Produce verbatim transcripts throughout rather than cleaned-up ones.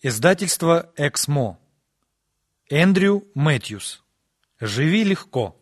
Издательство «Эксмо». Эндрю Мэтьюс. «Живи легко».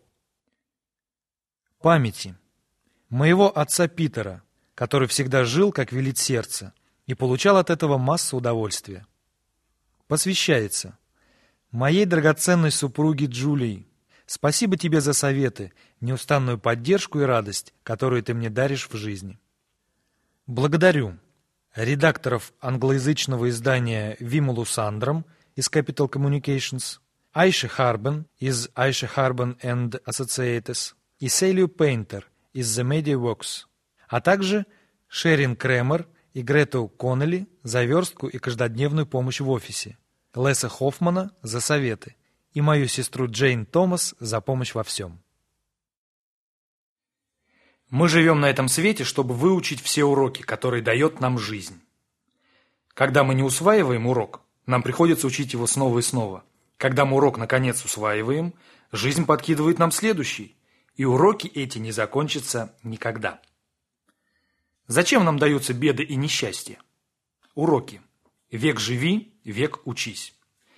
Памяти моего отца Питера, который всегда жил, как велит сердце, и получал от этого массу удовольствия. Посвящается моей драгоценной супруге Джулии. Спасибо тебе за советы, неустанную поддержку и радость, которую ты мне даришь в жизни. Благодарю редакторов англоязычного издания Вимулу Сандром из Capital Communications, Айше Харбен из Айше Харбен and Associates и Селию Пейнтер из The Media Works, а также Шерин Кремер и Грету Коннелли за верстку и каждодневную помощь в офисе, Леса Хоффмана за советы и мою сестру Джейн Томас за помощь во всем. Мы живем на этом свете, чтобы выучить все уроки, которые дает нам жизнь. Когда мы не усваиваем урок, нам приходится учить его снова и снова. Когда мы урок наконец усваиваем, жизнь подкидывает нам следующий, и уроки эти не закончатся никогда. Зачем нам даются беды и несчастья? Уроки. Век живи, век учись.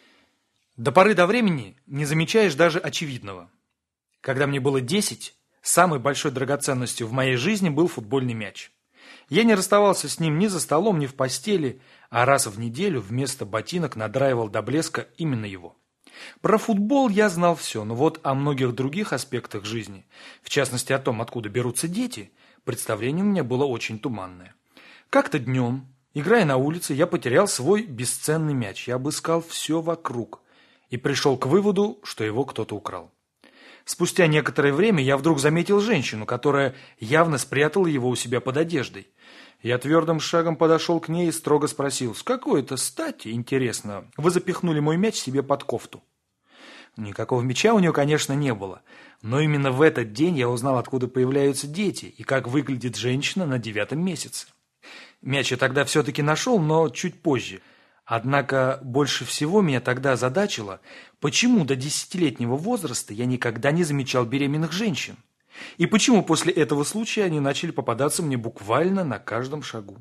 До поры до времени не замечаешь даже очевидного. Когда мне было десять, самой большой драгоценностью в моей жизни был футбольный мяч. Я не расставался с ним ни за столом, ни в постели, а раз в неделю вместо ботинок надраивал до блеска именно его. Про футбол я знал все, но вот о многих других аспектах жизни, в частности о том, откуда берутся дети, представление у меня было очень туманное. Как-то днем, играя на улице, я потерял свой бесценный мяч. Я обыскал все вокруг и пришел к выводу, что его кто-то украл. Спустя некоторое время я вдруг заметил женщину, которая явно спрятала его у себя под одеждой. Я твердым шагом подошел к ней и строго спросил: «С какой это стати, интересно, вы запихнули мой мяч себе под кофту?» Никакого мяча у нее, конечно, не было, но именно в этот день я узнал, откуда появляются дети и как выглядит женщина на девятом месяце. Мяч я тогда все-таки нашел, но чуть позже. Однако больше всего меня тогда озадачило, почему до десятилетнего возраста я никогда не замечал беременных женщин, и почему после этого случая они начали попадаться мне буквально на каждом шагу.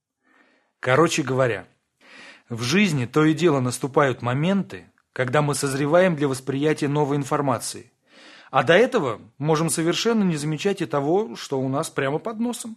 Короче говоря, в жизни то и дело наступают моменты, когда мы созреваем для восприятия новой информации, а до этого можем совершенно не замечать и того, что у нас прямо под носом.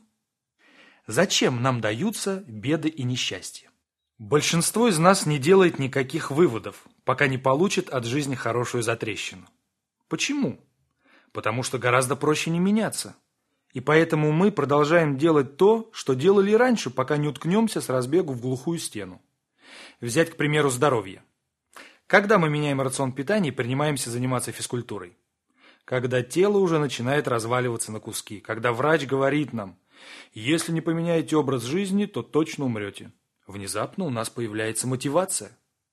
Зачем нам даются беды и несчастья? Большинство из нас не делает никаких выводов, пока не получит от жизни хорошую затрещину. Почему? Потому что гораздо проще не меняться. И поэтому мы продолжаем делать то, что делали и раньше, пока не уткнемся с разбегу в глухую стену. Взять, к примеру, здоровье. Когда мы меняем рацион питания и принимаемся заниматься физкультурой? Когда тело уже начинает разваливаться на куски. Когда врач говорит нам: если не поменяете образ жизни, то точно умрете. Внезапно у нас появляется мотивация.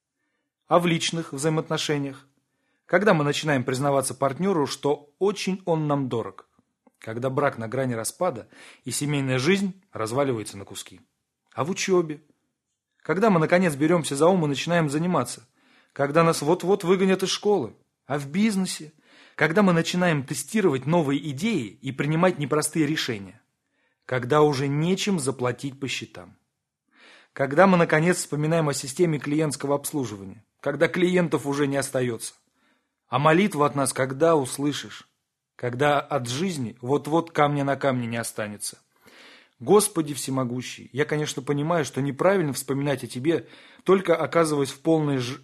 А в личных взаимоотношениях? Когда мы начинаем признаваться партнеру, что очень он нам дорог. Когда брак на грани распада и семейная жизнь разваливается на куски. А в учебе? Когда мы, наконец, беремся за ум и начинаем заниматься. Когда нас вот-вот выгонят из школы. А в бизнесе? Когда мы начинаем тестировать новые идеи и принимать непростые решения. Когда уже нечем заплатить по счетам. Когда мы, наконец, вспоминаем о системе клиентского обслуживания. Когда клиентов уже не остается. А молитву от нас когда услышишь? Когда от жизни вот-вот камня на камне не останется. Господи всемогущий, я, конечно, понимаю, что неправильно вспоминать о тебе, только оказываясь в полной ж...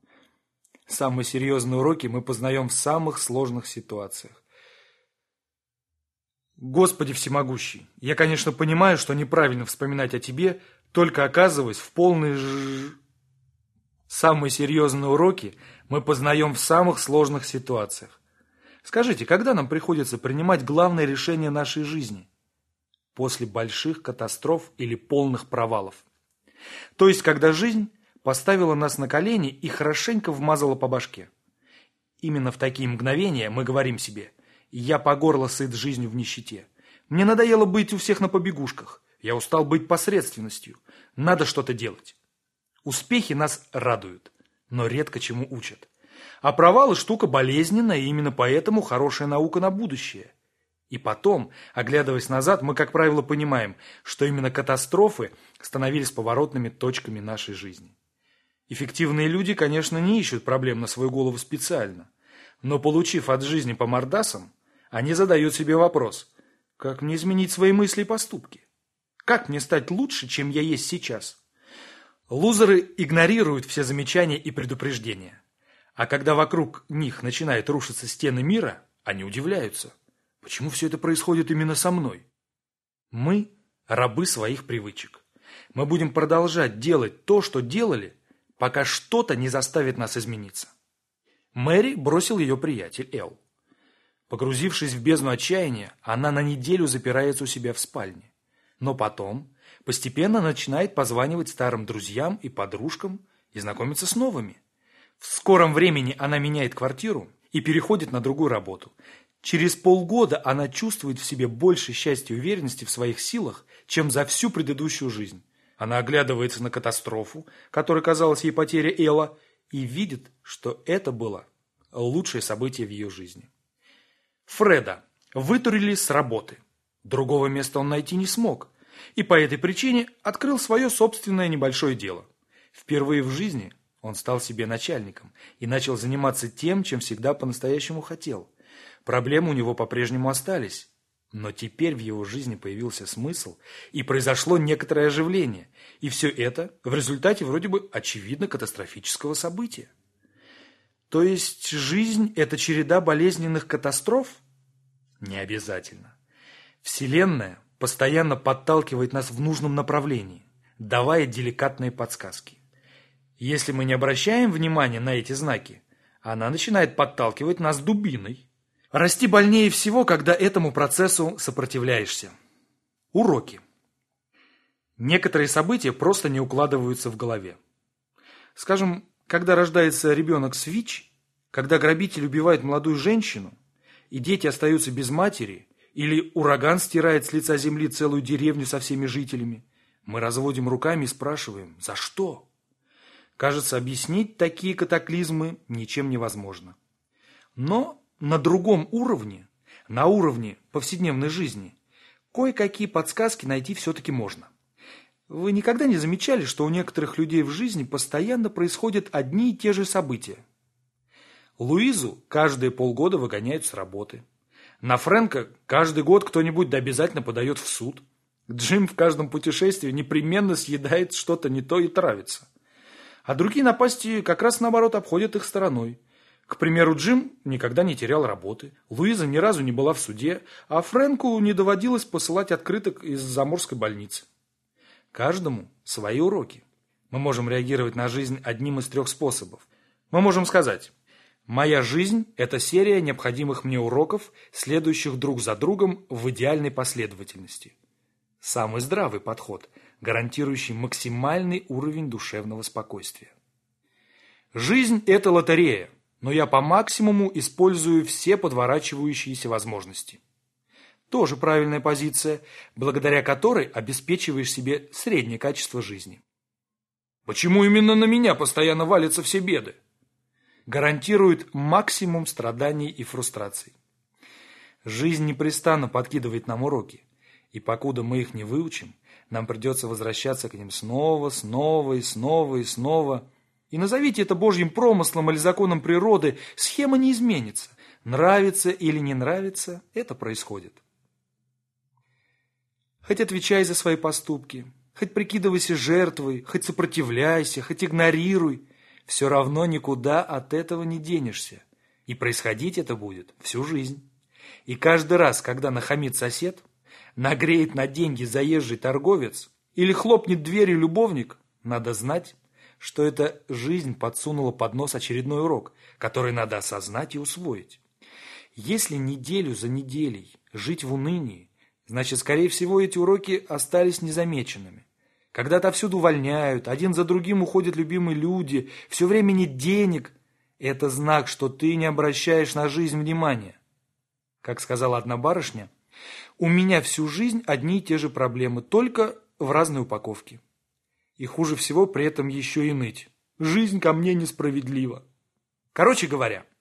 Самые серьезные уроки мы познаем в самых сложных ситуациях. Господи всемогущий, я, конечно, понимаю, что неправильно вспоминать о тебе, только оказываясь в полной ж... Самые серьезные уроки мы познаем в самых сложных ситуациях. Скажите, когда нам приходится принимать главное решение нашей жизни? После больших катастроф или полных провалов. То есть, когда жизнь поставила нас на колени и хорошенько вмазала по башке. Именно в такие мгновения мы говорим себе: я по горло сыт жизнью в нищете. Мне надоело быть у всех на побегушках. Я устал быть посредственностью. Надо что-то делать. Успехи нас радуют, но редко чему учат. А провалы – штука болезненная, и именно поэтому хорошая наука на будущее. И потом, оглядываясь назад, мы, как правило, понимаем, что именно катастрофы становились поворотными точками нашей жизни. Эффективные люди, конечно, не ищут проблем на свою голову специально, но, получив от жизни по мордасам, они задают себе вопрос: как мне изменить свои мысли и поступки? Как мне стать лучше, чем я есть сейчас? Лузеры игнорируют все замечания и предупреждения. А когда вокруг них начинают рушиться стены мира, они удивляются: почему все это происходит именно со мной? Мы – рабы своих привычек. Мы будем продолжать делать то, что делали, пока что-то не заставит нас измениться. Мэри бросил ее приятель Эл. Погрузившись в бездну отчаяния, она на неделю запирается у себя в спальне. Но потом постепенно начинает позванивать старым друзьям и подружкам и знакомиться с новыми. В скором времени она меняет квартиру и переходит на другую работу. Через полгода она чувствует в себе больше счастья и уверенности в своих силах, чем за всю предыдущую жизнь. Она оглядывается на катастрофу, которой казалась ей потеря Элла, и видит, что это было лучшее событие в ее жизни. Фреда вытурили с работы. Другого места он найти не смог, и по этой причине открыл свое собственное небольшое дело. Впервые в жизни он стал себе начальником и начал заниматься тем, чем всегда по-настоящему хотел. Проблемы у него по-прежнему остались, но теперь в его жизни появился смысл, и произошло некоторое оживление, и все это в результате вроде бы очевидно катастрофического события. То есть жизнь – это череда болезненных катастроф? Не обязательно. Вселенная постоянно подталкивает нас в нужном направлении, давая деликатные подсказки. Если мы не обращаем внимания на эти знаки, она начинает подталкивать нас дубиной. Расти больнее всего, когда этому процессу сопротивляешься. Уроки. Некоторые события просто не укладываются в голове. Скажем, когда рождается ребенок с ВИЧ, когда грабитель убивает молодую женщину, и дети остаются без матери, или ураган стирает с лица земли целую деревню со всеми жителями, мы разводим руками и спрашиваем: за что? Кажется, объяснить такие катаклизмы ничем невозможно. Но на другом уровне, на уровне повседневной жизни, кое-какие подсказки найти все-таки можно. Вы никогда не замечали, что у некоторых людей в жизни постоянно происходят одни и те же события? Луизу каждые полгода выгоняют с работы. На Фрэнка каждый год кто-нибудь да обязательно подает в суд. Джим в каждом путешествии непременно съедает что-то не то и травится. А другие напасти как раз наоборот обходят их стороной. К примеру, Джим никогда не терял работы, Луиза ни разу не была в суде, а Фрэнку не доводилось посылать открыток из заморской больницы. Каждому свои уроки. Мы можем реагировать на жизнь одним из трех способов. Мы можем сказать: моя жизнь – это серия необходимых мне уроков, следующих друг за другом в идеальной последовательности. Самый здравый подход, гарантирующий максимальный уровень душевного спокойствия. Жизнь – это лотерея, но я по максимуму использую все подворачивающиеся возможности. Тоже правильная позиция, благодаря которой обеспечиваешь себе среднее качество жизни. Почему именно на меня постоянно валятся все беды? Гарантирует максимум страданий и фрустраций. Жизнь непрестанно подкидывает нам уроки, и покуда мы их не выучим, нам придется возвращаться к ним снова, снова и снова и снова. И назовите это Божьим промыслом или законом природы, схема не изменится. Нравится или не нравится, это происходит. Хоть отвечай за свои поступки, хоть прикидывайся жертвой, хоть сопротивляйся, хоть игнорируй, все равно никуда от этого не денешься. И происходить это будет всю жизнь. И каждый раз, когда нахамит сосед, нагреет на деньги заезжий торговец или хлопнет дверью любовник, надо знать, что эта жизнь подсунула под нос очередной урок, который надо осознать и усвоить. Если неделю за неделей жить в унынии, значит, скорее всего, эти уроки остались незамеченными. Когда отовсюду увольняют, один за другим уходят любимые люди, все время нет денег, это знак, что ты не обращаешь на жизнь внимания. Как сказала одна барышня: у меня всю жизнь одни и те же проблемы, только в разной упаковке. И хуже всего при этом еще и ныть. Жизнь ко мне несправедлива. Короче говоря,